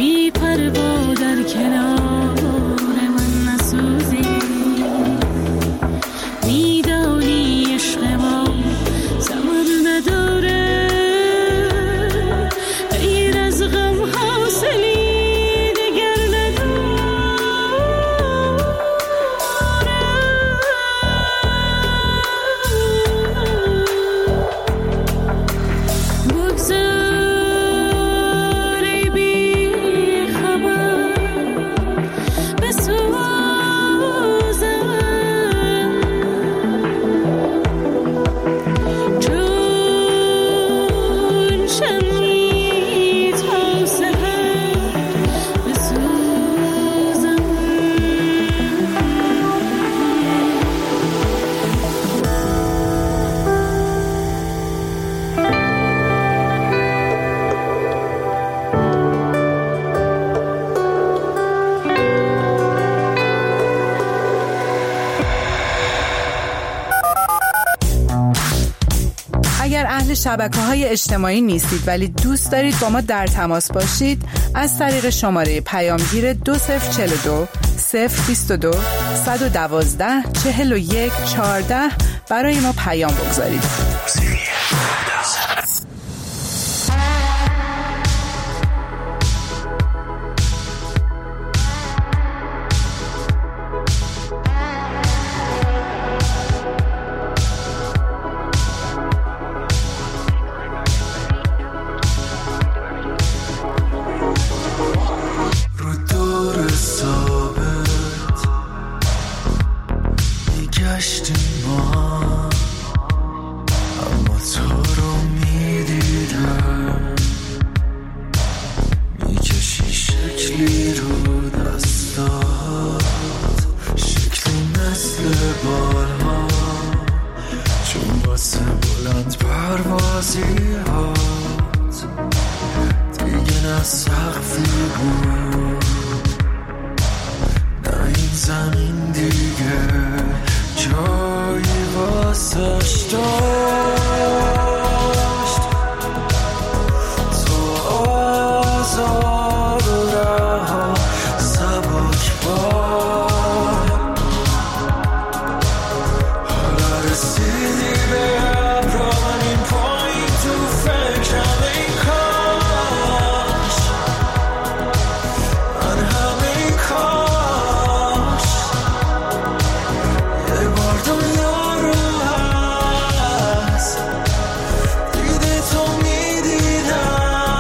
بی پروا در کنار من نسوزی. میدانی عشق ما ثمر نداره، غیر از غم حاصلی دگر نداره. بگذار ای بی خبر بسوزم، چون شمعی تا سحر بسوزم. اگر اهل شبکه‌های اجتماعی نیستید ولی دوست دارید با ما در تماس باشید، از طریق شماره پیامگیر 2042 022 112 41 14 برای ما پیام بگذارید. رو دور ثابت میگشتیم ما، اما تو رو میدیدم میکشی شکلی رو دستات، شکلی مثل بالها، چون واسه بلند پروازی هات دیگه نه سقفی بود نه این زمین دیگه جایی واسش داشت. تو آزاد و رها سبک بار، حالا رسیدی به ابران این پایین تو فکرم ای کاش من همه کاش یه بار دنیا رو هست دیده تو میدیدم.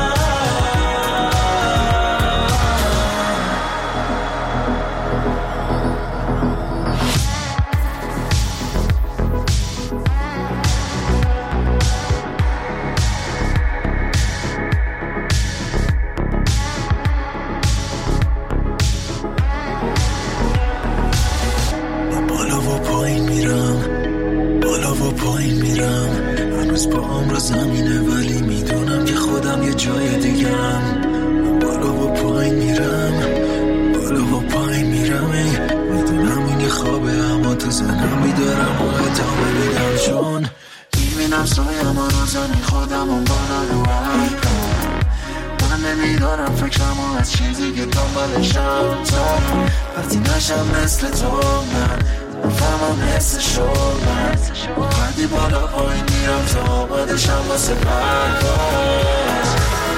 من بالا و پایین میرم، بالا و پایین میرم، هنوز پاهم رو زمینه ولی میدونم که خودم یه جای دیگم. من بالا و پایین میرم، بالا و پایین میرم، میدونم این یه خوابه اما تو زنم میدارم و ادامه میدم، چون میبینم سایم و روزانی خودم اون بالا رو عرقم. من نمیدارم فکرمو از چیزی که دنبالشم، تا وقتی نشم مثل تو من فهمم حسشو، من وقتی بالا پایین میرم تا آمادشم واسه پرواز.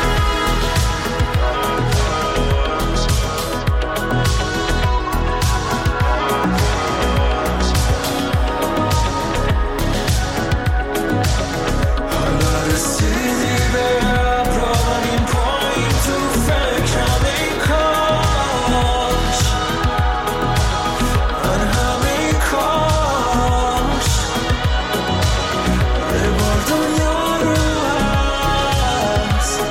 حالا رسیدی به ابران این پایین تو فکرم ای کاش من همه کاش یه بار دنیا رو هست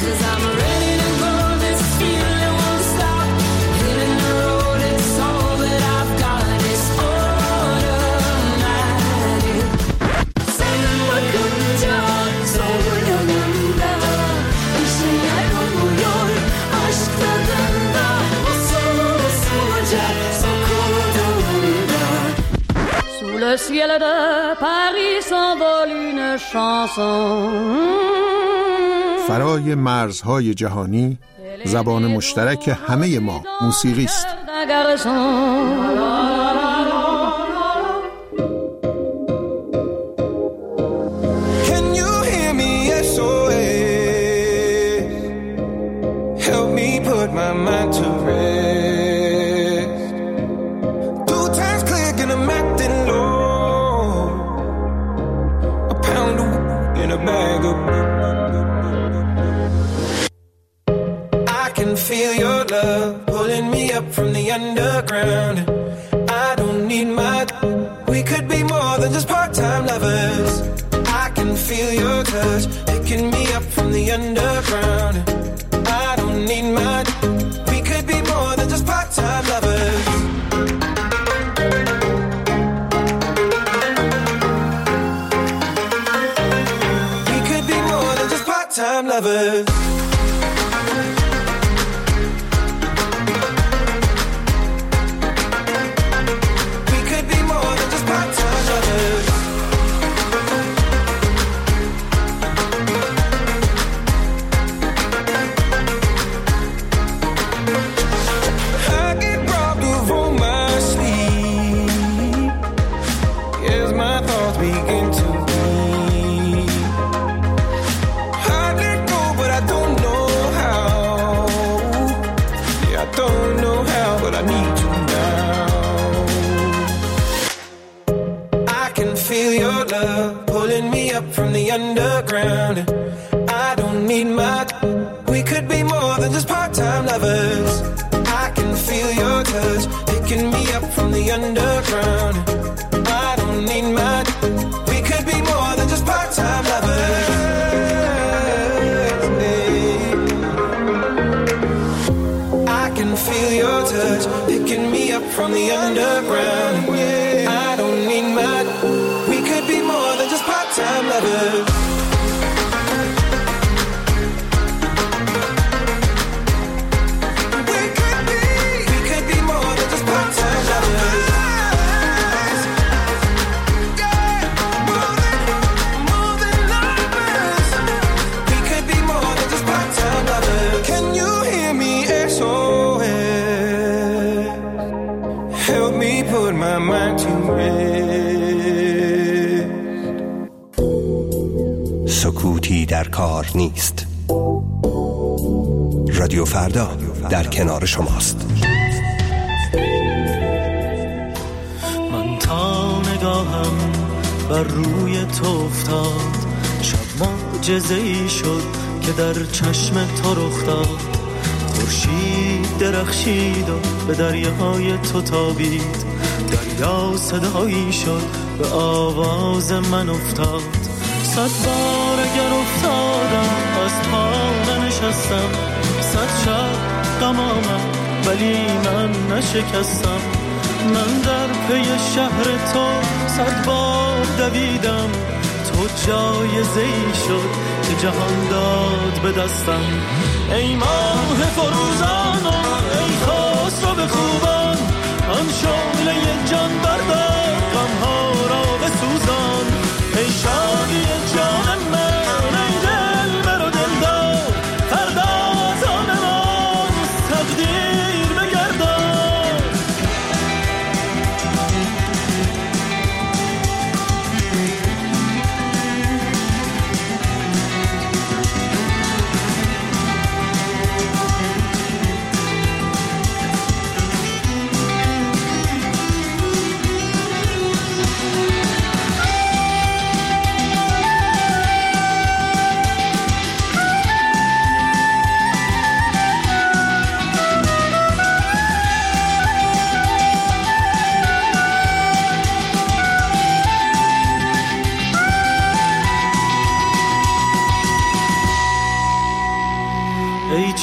'cause I'm ready to go. This feeling won't stop. Hitting the road, it's all that I've got. It's automatic. Saying what comes out, so yanımda. İşler oluyor, aşk tadında. Usul olacak, sokulduğunda. Sous le ciel de Paris s'envole une chanson. فرای مرزهای جهانی زبان مشترک همه ما موسیقی است. Can you hear me? SOS. Help me put my mind to rest. 2 times click and I'm acting low. A pound of in a bag of. I can feel your love pulling me up from the underground. I don't need my. We could be more than just part-time lovers. I can feel your touch picking me up from the underground. I don't need my. We could be more than just part-time lovers. We could be more than just part-time lovers. We could be more than just part-time lovers. I get robbed of all my sleep as my thoughts begin to bleed. I let go, but I don't know how. Yeah, I don't know how, but I need you now. I can feel your love pulling me up from the underground. I don't need my. We could be more than just part-time lovers. I can feel your touch picking me up from the underground. I don't need my. We could be more than just part-time lovers. I can feel your touch picking me up from the underground. I don't need my. We could be more than just part-time lovers. We could be more than just part-time lovers. Yeah, more than lovers. We could be more than just part-time lovers. Can you hear me? SOS. Help me put my mind to rest. سکوتی در کار نیست. رادیو فردا در کنار شماست. من تا نگاهم بر روی تو افتاد، شب معجزه‌ای شد که در چشم تو رخ داد. خورشید درخشید و به دریاهای تو تابید، دریا صدایی شد به آواز من افتاد. 100 بار اگر افتادم از پا ننشستم، 100 شب غم آمد ولی من نشکستم. من در پی شهر تو 100 بار دویدم، تو جایزه‌ای شد که جهان داد به دستم. ای ماه فروزان و ای خسرو خوبان، آن شعله جان بردار غم‌ها را بسوزان. ای شادی جان من، ای دلبر و دلدار، فردا از آن من تقدیر بگردان.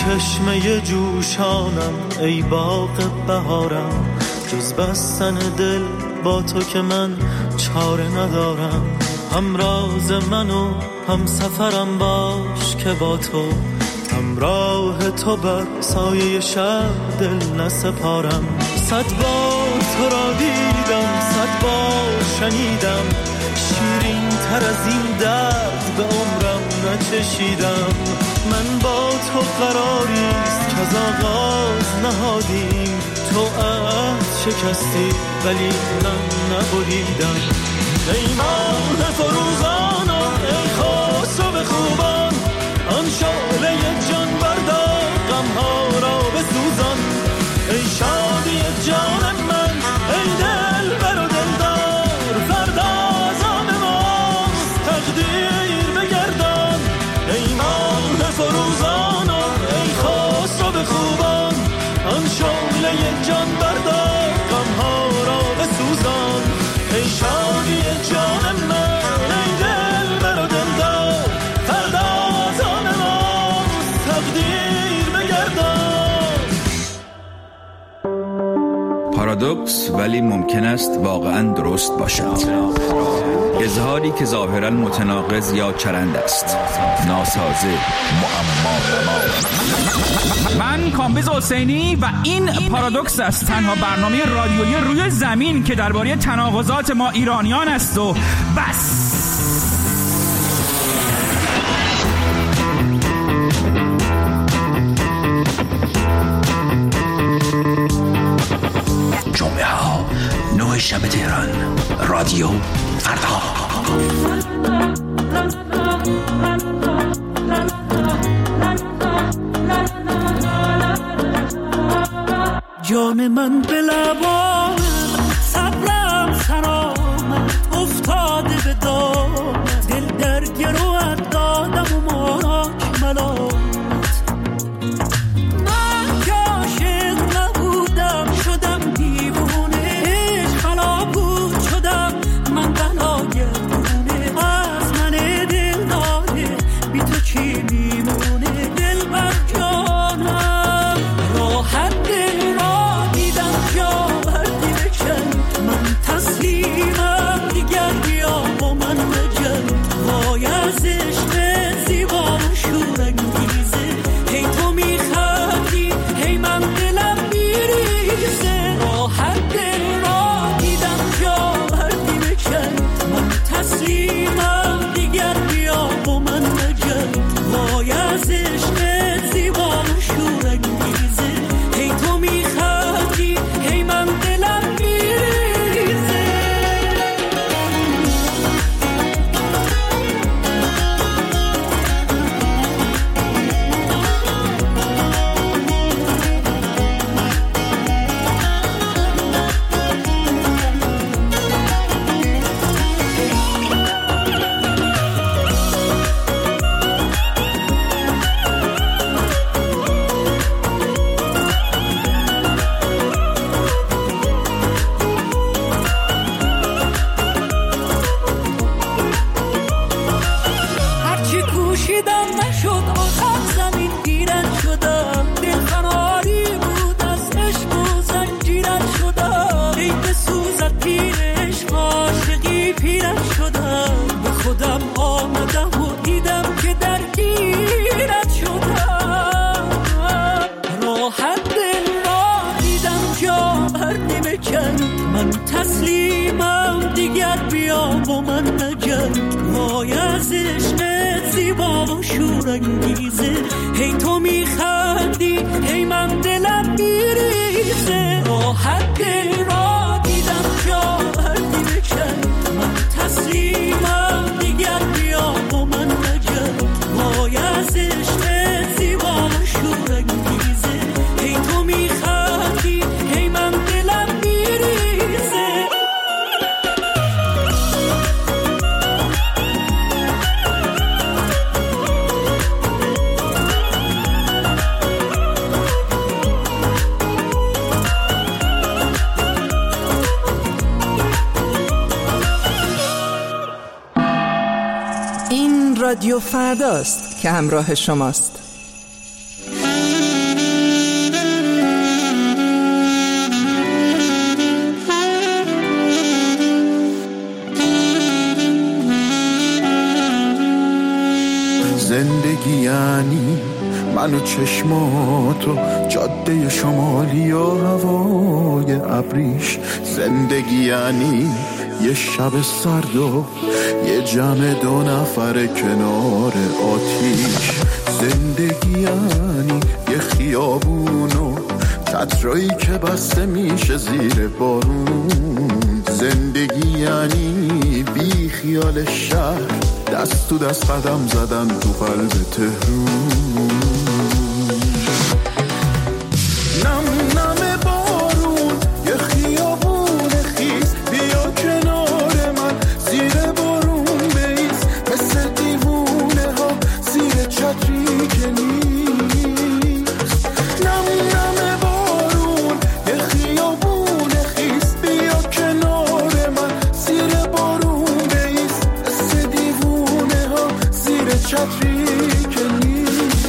چشمه جوشانم ای باغ بهارم، جز بستن دل با تو که من چاره ندارم. هم راز من و هم سفرم باش که با تو، همراه تو بر سایه شب دل نسپارم. 100 بار تو را دیدم، 100 بار شنیدم، شیرین تر از این درد به عمرم نچشیدم. من با تو قراریست که از آغاز نهادیم، تو عهد شکستی ولی من نبریدم. ای ماه فروزانم ای خسرو خوبان، آن شعله جان بردار غمها را بسوزان. ای شادی جان من ای دل بر و دلدار، فردا از آن ماست تقدیر بگردان. ای ماه فروزانم ای خسرو خوبان، آن شعله جان بردار غمها را بسوزان. ای شادی جان من ای دل بر و دلدار، فردا از آن ماست تقدیر بگردان. پارادوکس ولی ممکن است واقعا درست باشد. اظهاری که ظاهرا متناقض یا چرند است، ناسازه، معما. من کامبیز حسینی و این پارادوکس است، تنها برنامه رادیویی روی زمین که درباره تناقضات ما ایرانیان است و بس. جمعه ها 9 شب تهران، رادیو فردا. جان من به لبان صبرم خرامم، افتاده به دام دل در گروهت دادم و ماک ملامت. من که عاشق نبودم شدم دیوونه، خلا بود شدم من بلا گردونه. از من دل داده بی تو چی میمونه، دل بر جانم راحت دل را دیدم جا بردی بکن. من تسلیمم دیگر بیا با من بجن. وای از عشق زیبا و شورانگیزه، هی تو میخندی هی من دلم میریزه. راحت دل را دیدم جا بردی بکن. من تسلیمم دیگر بیا با من بجن. وای از عشق زیبا و شورانگیزه، هی تو میخندی هی من دلم میریزه. هرچی کوشیدم نشد، آخر زمین گیرت شدم. دل قراری بود از عشق و زنجیرت شدم. ای بسوزد پیر عشق عاشقی پیرت شدم. به خودم آمدم و دیدم که درگیرت شدم. راحت دل را دیدم جا بردی بکن. من تسلیمم دیگر بیا با من نجن. وای از عشق زیبا و شورانگیزه، هی تو میخندی هی من دلم میریزه. راحت دل را دیدم جا بردی بکن. من تسلیمم دیگر بیا با من نجن. وای از عشق زیبا و شورانگیزه، هی تو میخندی هی من دلم میریزه. این رادیو فرداست که همراه شماست. زندگی یعنی من و چشماتو، جاده شمالی و هوای ابریش. زندگی یعنی یه شب سرد و یه جمع 2 نفر کنار آتیش. زندگی یعنی یه خیابون و چترایی که بسته میشه زیر بارون. زندگی یعنی بی خیال شهر، دست تو دست قدم زدن تو قلب تهرون. نم نم بارون یه خیابون خیس، بیا کنار من زیر بارون بیس. مثل دیوونه ها زیر چتری که نیست. نم نم بارون یه خیابون خیس، بیا کنار من زیر بارون بیس. مثل دیوونه ها زیر چتری که نیست.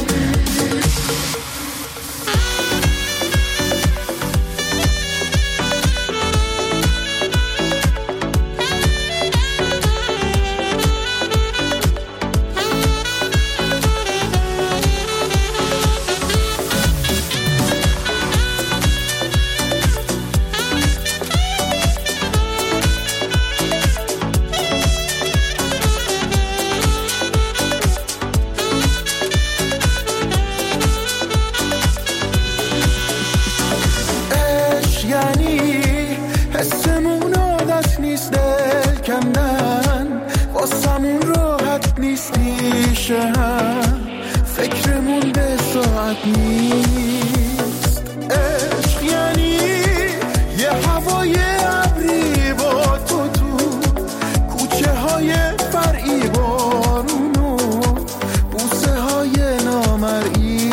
فکرمون به ساعت نیست. عشق یعنی یه هوای ابری با تو کوچه های فرعی، بارون و بوسه های نامرئی.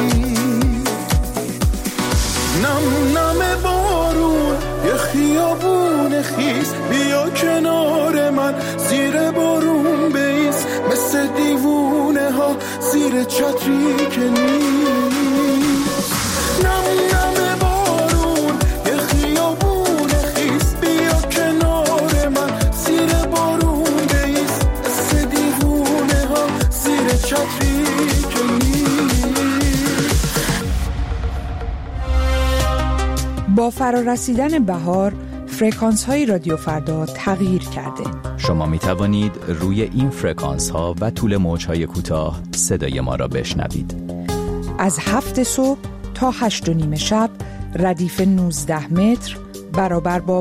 نم نم بارون یه خیابون خیس، بیا کنار من زیر بارون بیس. مثل دیوونه ها زیر چتری که نیست. نم نم بارون یه خیابون خیس، بیا کنار من زیر بارون بیس. مثل دیوونه ها زیر چتری که نیست. با فرارسیدن بهار فرکانس های رادیو فردا تغییر کرده. شما می توانید روی این فرکانس ها و طول موج های کوتاه صدای ما را بشنوید. از 7 صبح تا 8:30 شب ردیف 19 متر برابر با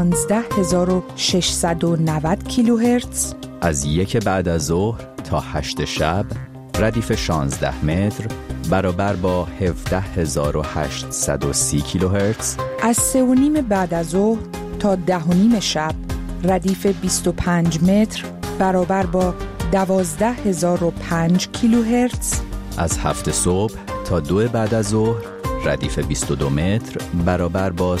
15690 کیلوهرتز. از 1 بعد از ظهر تا 8 شب ردیف 16 متر برابر با 17830 کیلوهرتز. از 3:30 بعد از ظهر تا 10:30 شب ردیف 25 متر برابر با 12005 کیلوهرتز. از 7 صبح تا 2 بعد از ظهر ردیف 22 متر برابر با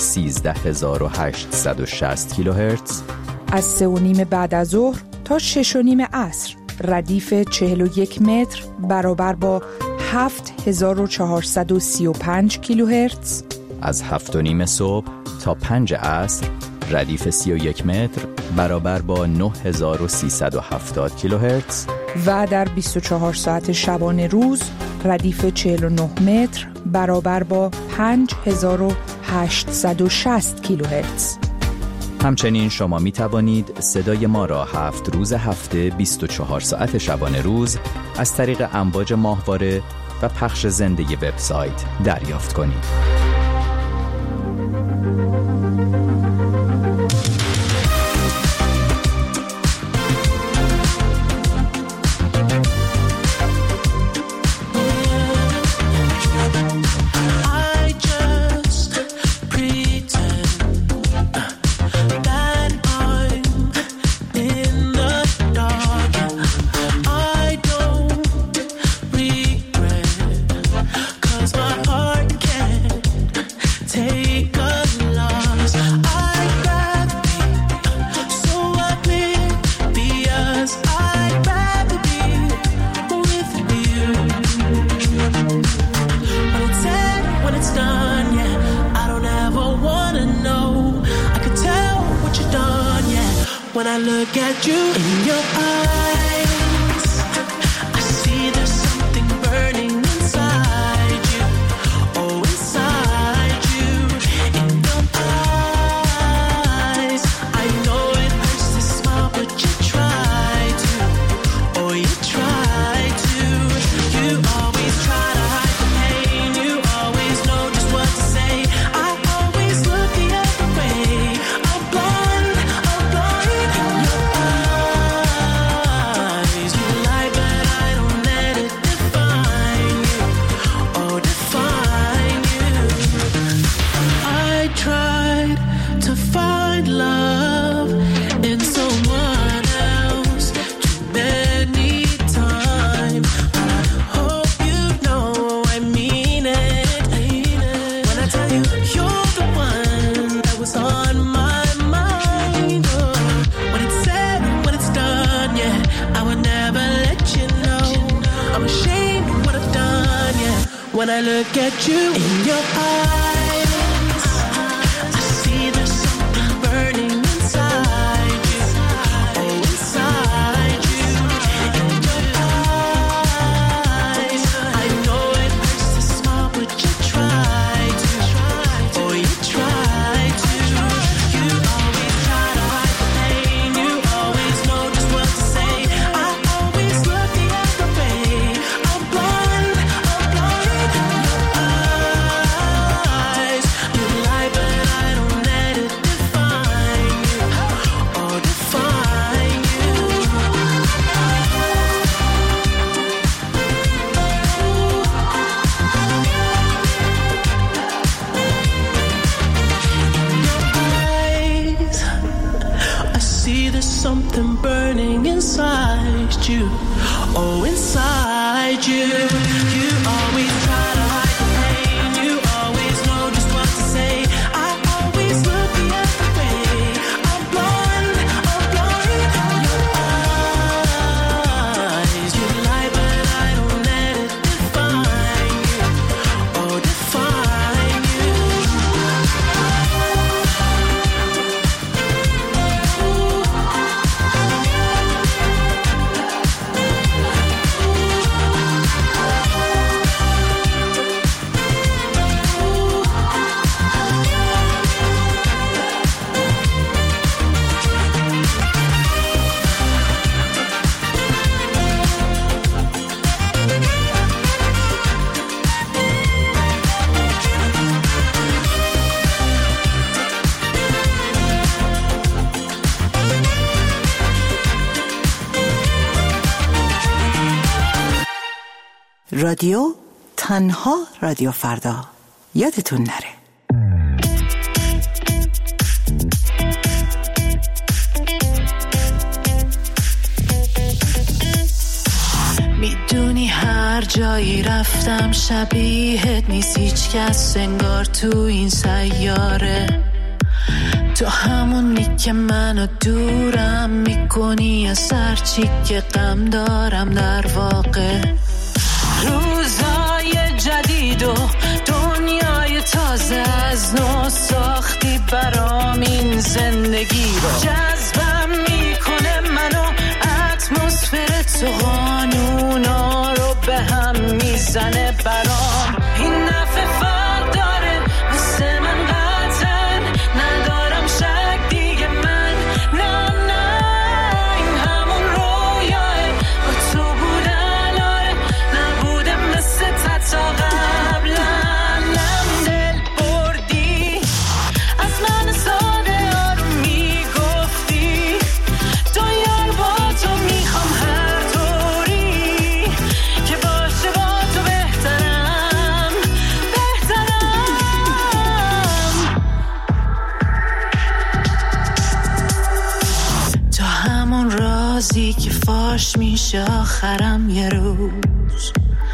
13860 کیلوهرتز. از 3:30 بعد از ظهر تا 6:30 عصر ردیف 41 متر برابر با 7435 کیلوهرتز. از 7:30 صبح تا 5 عصر ردیف 31 متر برابر با 9370 کیلوهرتز. و در 24 ساعت شبانه روز ردیف 49 متر برابر با 5860 کیلوهرتز. همچنین شما می توانید صدای ما را 7 روز هفته 24 ساعت شبانه روز از طریق امواج ماهواره و پخش زنده وبسایت دریافت کنید. When I look at you in your eyes, I see there's something when I look at you in your eyes. I see there's something burning inside you. Oh, inside you. In your eyes. I know it hurts to smile, but you try to. Oh, you try to. You always try to hide the pain. You always know just what to say. I always look the other way. I'm blind. You lie, but I don't let it define you or define you. In your eyes, I see there's something burning inside you. Oh, inside you. You always try to hide the pain. You always know just what to say. I always look the other way. I'm blind. Your eyes. You lie, but I don't let it define you or define you. رادیو تنها رادیو فردا، یادتون نره. میدونی هر جایی رفتم شبیهت نیست هیچ کس انگار تو این سیاره. تو همونی که منو دورم میکنی از هرچی که غم دارم در واقع. روزای جدید و دنیای تازه از نو ساختی برام این زندگی رو. جذبم میکنه منو اتمسفر تو، قانونا رو به هم میزنه برام. این نفع فرق داره مثل من قطعا ندارم شک دیگه من. نه این همون رویاه با تو بودن. آره نبوده مثل تا قبلا. نم دل بردی از من ساده آروم میگفتی دنیا با تو میخوام هر طوری که باشه با تو بهترم. تو همون رازی که فاش میشه آخرم یه روز.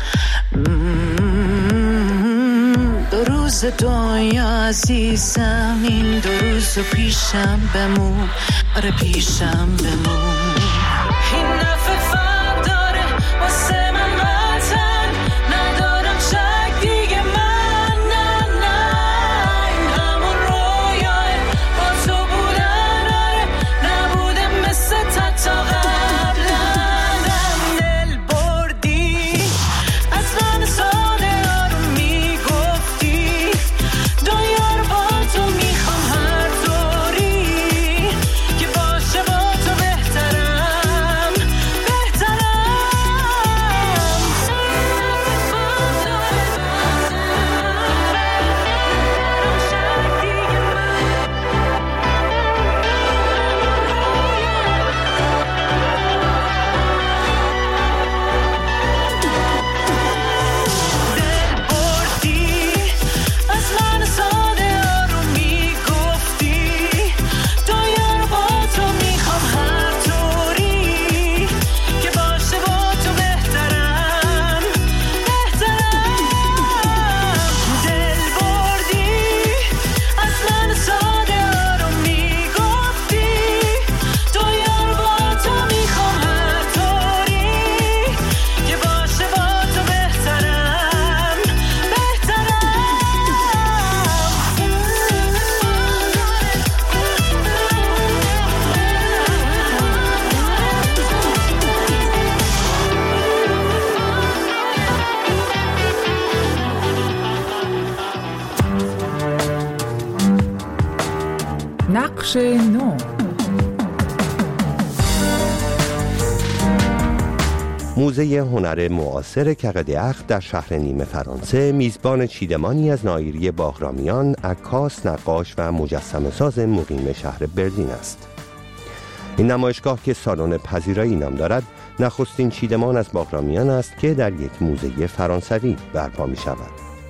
دو روز دنیا عزیزم، این دو روز رو پیشم بمون. آره پیشم بمون. این نفع فرق داره واسه من قطعا ندارم شک دیگه من. نه این همون رویاه با تو بودن. آره نبوده مثل تا قبلا. دل بردی از من ساده آروم میگفتی دنیا رو با تو میخوام هر طوری که باشه با تو بهترم. بخش 9. موزه هنر معاصر کقدیخ در شهر نیم فرانسه میزبان چیدمانی از نایری باغرامیان، عکاس، نقاش و مجسمه‌ساز مقیم شهر برلین است. این نمایشگاه که سالن پذیرایی نام دارد، نخستین چیدمان از باغرامیان است که در یک موزه فرانسوی برپا می شود.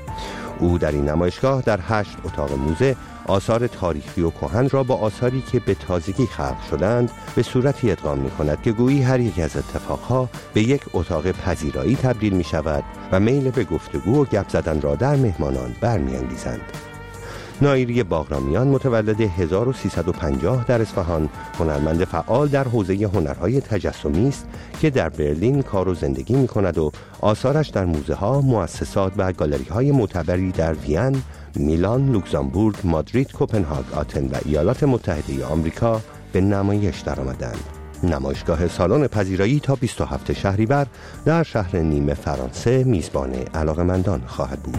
او در این نمایشگاه در 8 اتاق موزه آثار تاریخی و کهن را با آثاری که به تازگی خلق شدند به صورتی ادغام می کند که گویی هر یک از اتفاقها به یک اتاق پذیرایی تبدیل می شود و میل به گفتگو و گپ زدن را در مهمانان برمی انگیزند. نایری باغرامیان متولد 1350 در اصفهان، هنرمند فعال در حوزه هنرهای تجسمی است که در برلین کار و زندگی می کند و آثارش در موزه ها، مؤسسات و گالری های معتبری در وین، میلان، لوکزامبورگ، مادرید، کوپنهاگ، آتن و ایالات متحده آمریکا به نمایش درآمدند. نمایشگاه سالن پذیرایی تا 27 شهریور در شهر نیم فرانسه میزبان علاقه‌مندان خواهد بود.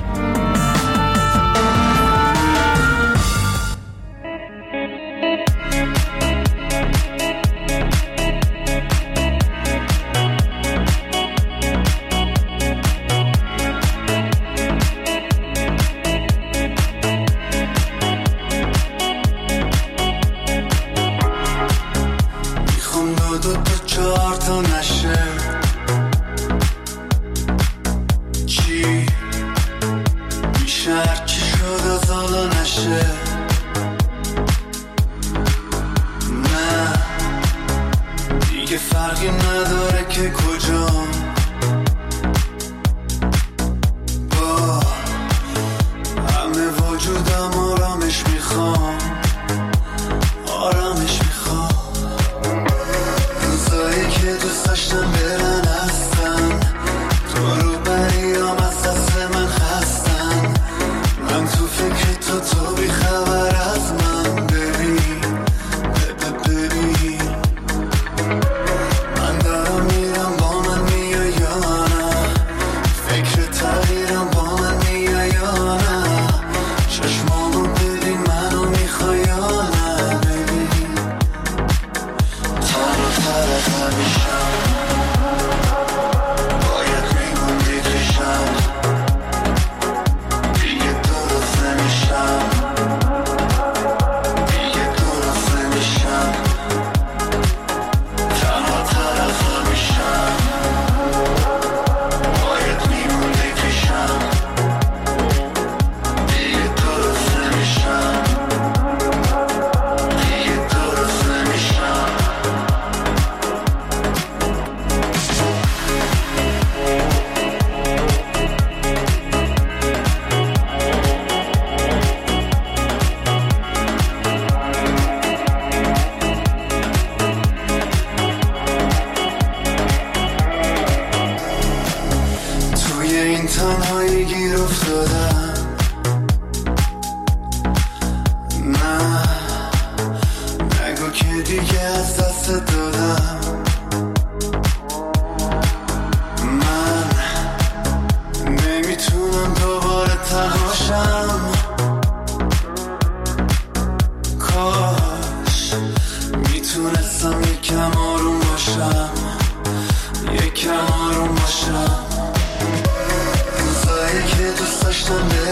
روزایی که دوست داشتم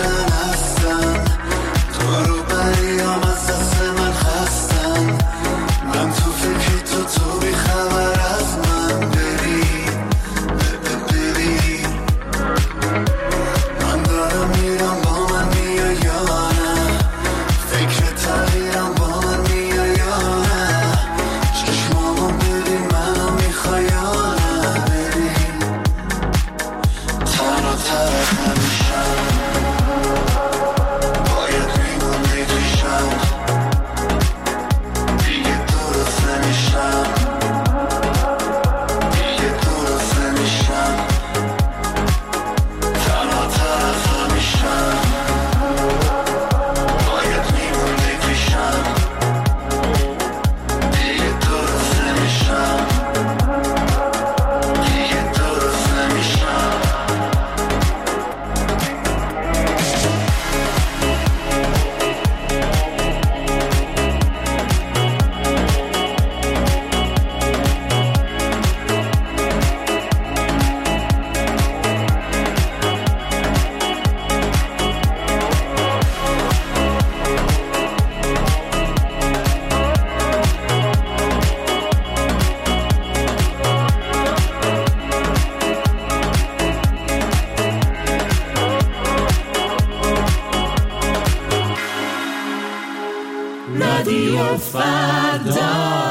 فردا.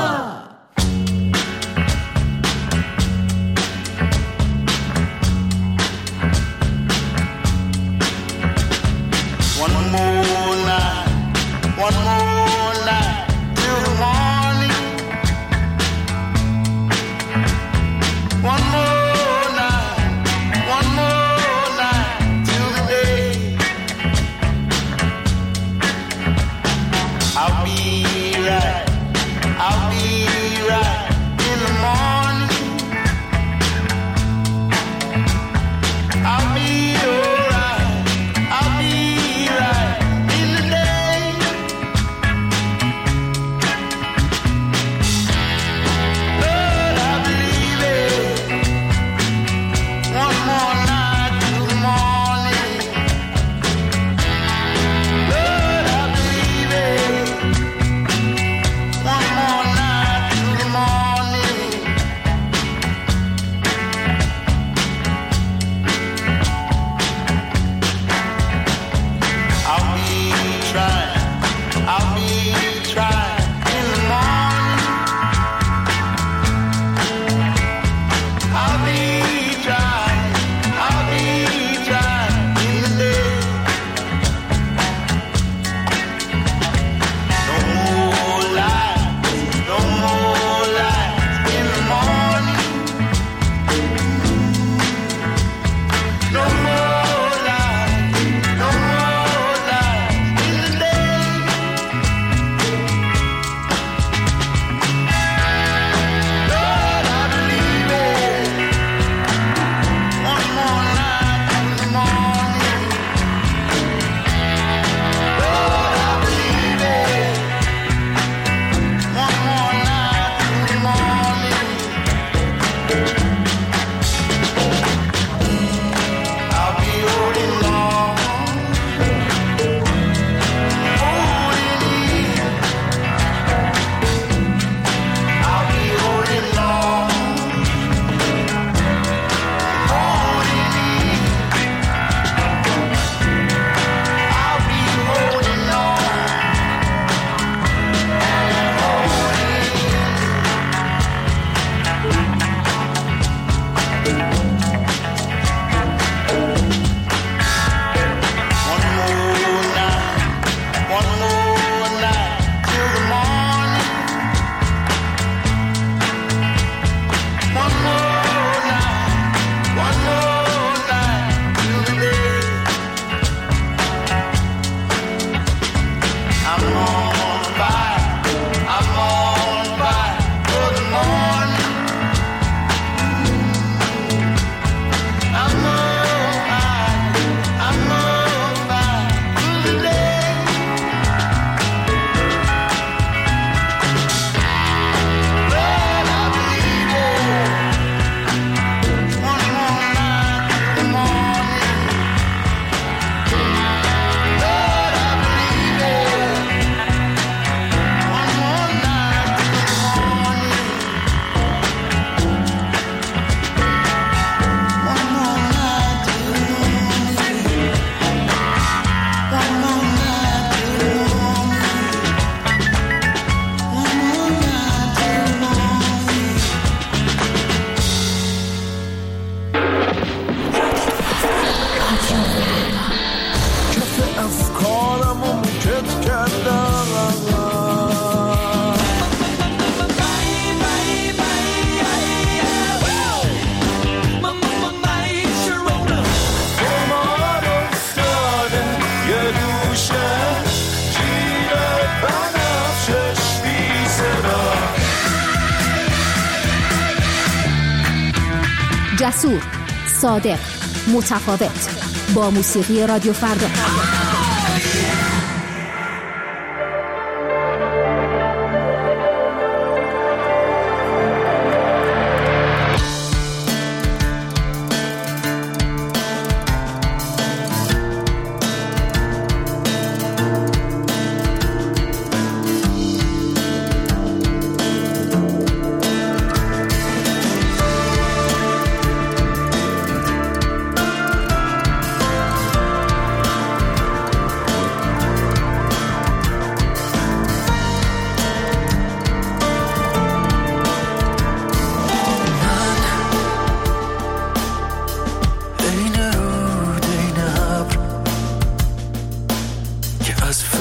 جسور، صادق، متفاوت، با موسیقی رادیو فردا.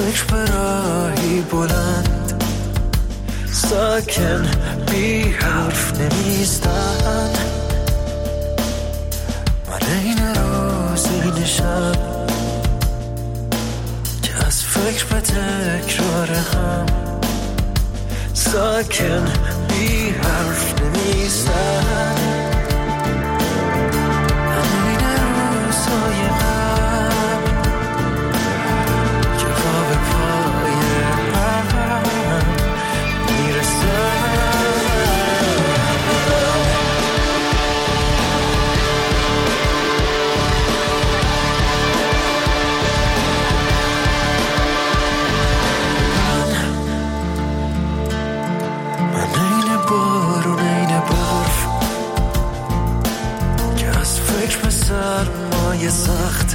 فکر به راهی بلند ساکن بی حرف نمیستن من این روز این شب که از فکر به تکرار هم ساکن بی حرف نمیستن من این روزهای غم که پا به پای هم میرسن سرمایه سخت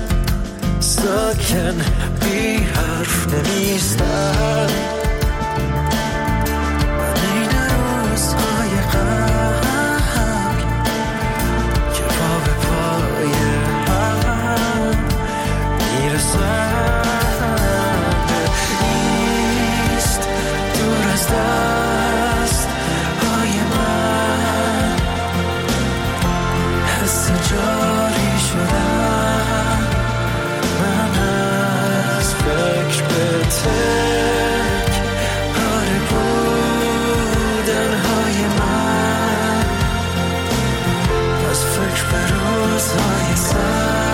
ساکن بی حرف نمیستن من این روزهای غم که پا به پای هم میرسن نیست دور از دست های من حس جاری شدم من از فکر به تک پاره بودن های من از فکر به روزهای سر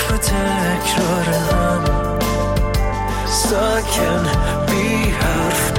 تکرار هم ساکن بی حرف